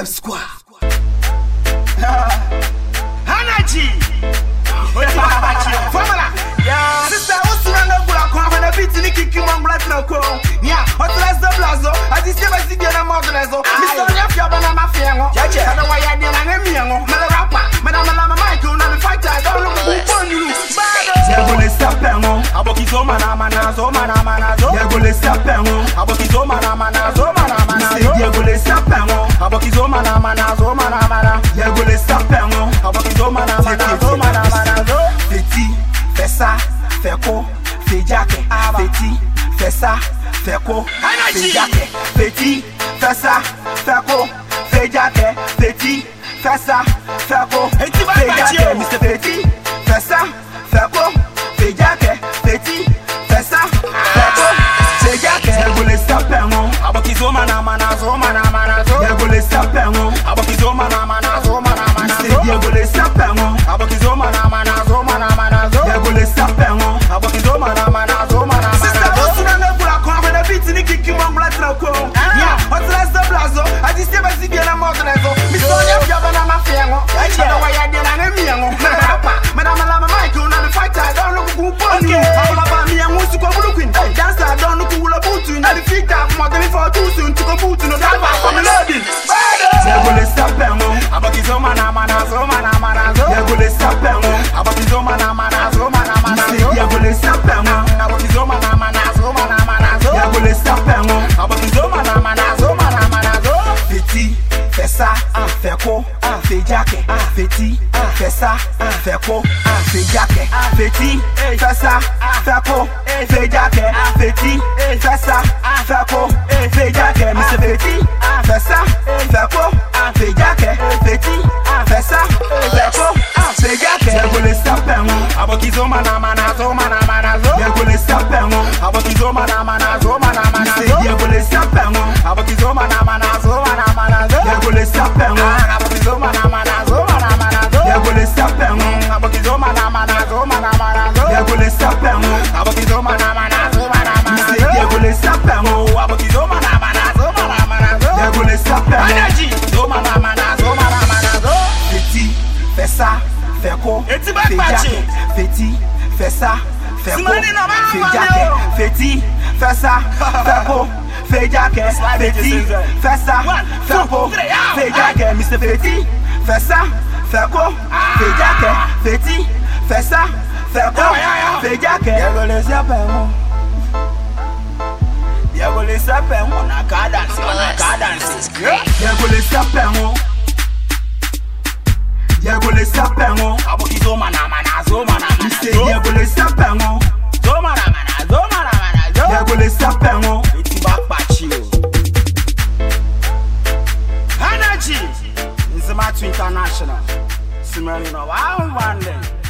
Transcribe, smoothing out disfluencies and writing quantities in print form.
F-Squad. Energy. Formula. Yeah. Sister, what's the name of the car? When I beat the kick, you want black no co. Yeah. What's the last of Blazo? I just never see the name of the Lazo. Mr. Yafia Banana Fiango. Yeah. I don't know why I didn't have me. I'm a rapper. Madame Michael, not a fighter. I don't know who you. Yagole sapemo. Abokizo mana mana zo mana mana zo. Yagole sapemo. Abokizo mana mana zo mana mana zo. Yagole sapemo. Abokizo mana mana zo mana mana. Yagole sapemo. Abokizo mana mana zo mana mana zo. Petit, fais ça, fais quoi, fais jacket. Petit, fais ça, fais quoi, fais jacket. Petit, fais ça, fais quoi, fais jacket. Petit, fais ça, fais quoi, fais jacket. Mr. Petit, fais ça, fais quoi, fais jacket. Petit, fais ça, fais quoi, fais jacket. Yagole sapemo. Abokizo mana mana zo mana mana zo. Yagole sapemo. Abokizo mana mana zo mana mana zo. Yagole sapemo. Abokizo mana mana zo mana mana zo. Yagole sapemo. Abokizo mana mana zo mana mana zo. Sister, what's the name of the car? When I beat the kick, you want black no co. Yeah. What's the last of Blazo? I just never see the name of the Lazo. Mr. Yafia Banana Fiango. I don't know why I didn't have me. I'm a rapper. Madame Michael, not a fighter. I don't know who you. I'm about me and who's to come looking. Dancer, I don't know who will boot you. Not the feet up, more than for too soon to go boot. No driver from the loading. Yagole sapemo. Abokizo mana mana zo mana mana zo. Yagole sapemo. Abokizo mana mana zo mana mana zo. Yagole sapemo. Abokizo mana mana zo mana mana zo. Yagole sapemo. Abokizo mana mana zo mana mana zo. Petit, fais ça, fais quoi, fais jacket. Petit, fais ça, fais quoi, fais jacket. Petit, fais ça, fais quoi, fais jacket. Petit, fais ça, fais quoi, fais jacket. Mr. Petit, fais ça, fais quoi, fais jacket. Petit, fais ça, fais quoi, fais jacket. Yagole sapemo. Abokizo mana mana zo mana mana zo. Yagole sapemo. Abokizo mana mana zo mana mana zo. Yagole sapemo. Abokizo mana mana zo mana mana zo. Yagole sapemo. Abokizo mana mana zo mana mana zo. Yagole sapemo. Abokizo mana mana zo mana mana zo. Yagole sapemo. Abokizo mana mana zo mana mana zo. Yagole sapemo. Abokizo mana mana zo mana mana zo. Yagole sapemo. Energy zo mana mana zo mana mana zo. Petit, fais ça, fais quoi, fais jacket. Petit, fais ça, fais quoi, fais jacket. Petit, fais ça, fais quoi, fais jacket. Petit, fais ça, fais quoi, fais jacket. Mr. Petit, fais ça, fais quoi, fais jacket. Petit, fais ça, fais quoi, fais jacket. Yagole sapemo. Yagole sapemo. On a qu'à danser, on a qu'à danser. Yagole sapemo. Yagole sapemo. Abokizo mana mana zo mana mana zo. Yagole sapemo. Zo mana mana zo mana mana zo. Yagole sapemo. It's back patchy. Energy. It's Match International. Simone no one day.